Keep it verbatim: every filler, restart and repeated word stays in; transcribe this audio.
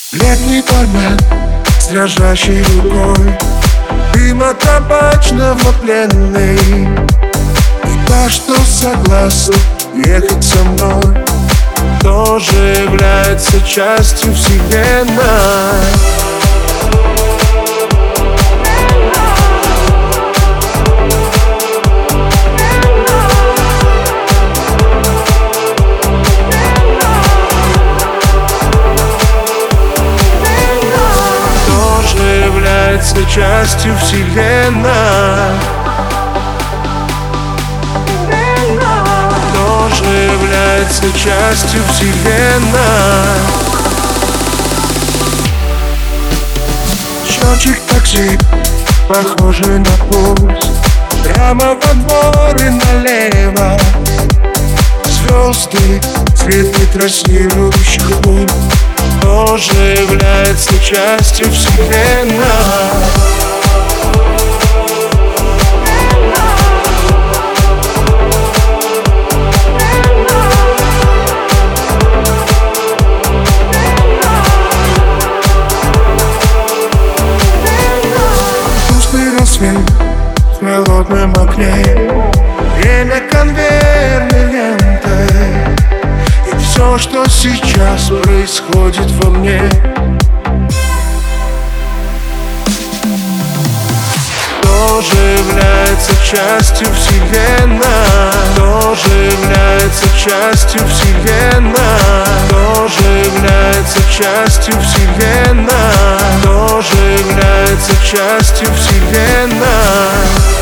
Летний бармен с дрожащей рукой, дыма табачного пленный, и та, что согласна ехать со мной, тоже является частью вселенной. Частью вселенной, тоже является частью вселенной. Счетчик такси, похожий на пульс, прямо во двор и налево. Звезды, цветы трассирующих лун, тоже является частью вселенной. Тусклый рассвет в холодном окне, время конвейерной лентой, и все, что сейчас происходит во мне, тоже является частью вселенной, тоже является частью вселенной, тоже является частью вселенной, тоже является частью вселенной.